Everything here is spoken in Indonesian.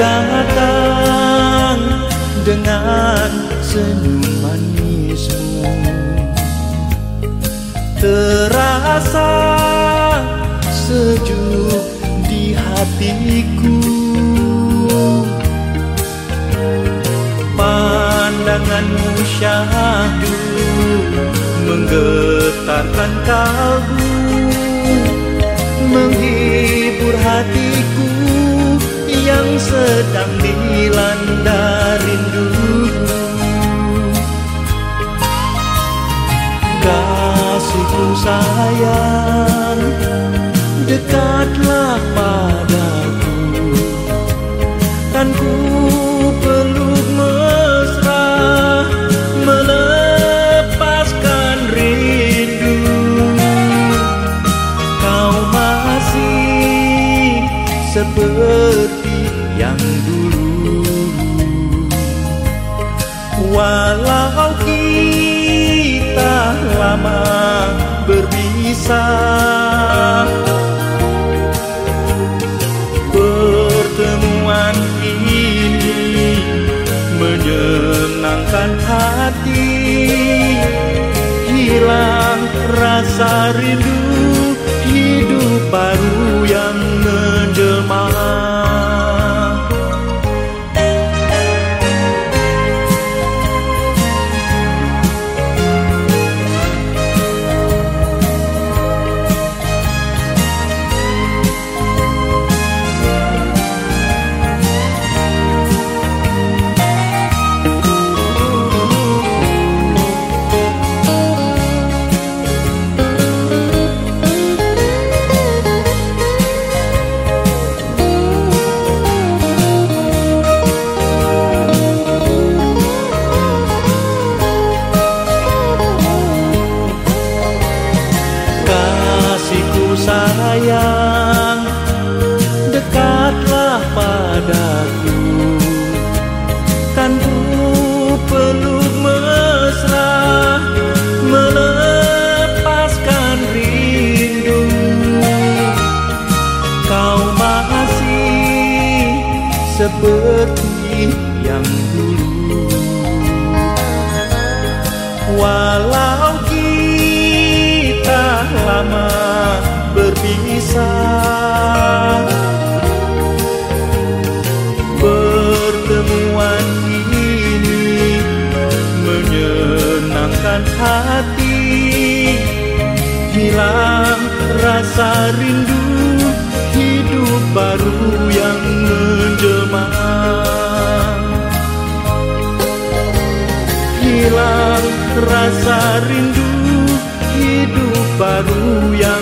datang dengan senyum manismu, terasa sejuk di hatiku. Pandanganmu syahdu menggetarkan kalbu, menghibur hatiku yang sedang dilanda rindu. Kasihku sayang, dekatlah padaku, kan ku peluk mesra melepaskan rindu. Kau masih seperti yang dulu, walau kita lama berpisah. Pertemuan ini menyenangkan hati, hilang rasa rindu, hidup baru yang menjelma. Sayang, dekatlah padaku, kan ku peluk mesra melepaskan rindu. Kau masih seperti yang dulu, walau kita lama berpisah. Pertemuan ini menyenangkan hati, hilang rasa rindu, hidup baru yang menjelma. Hilang rasa rindu, hidup baru yang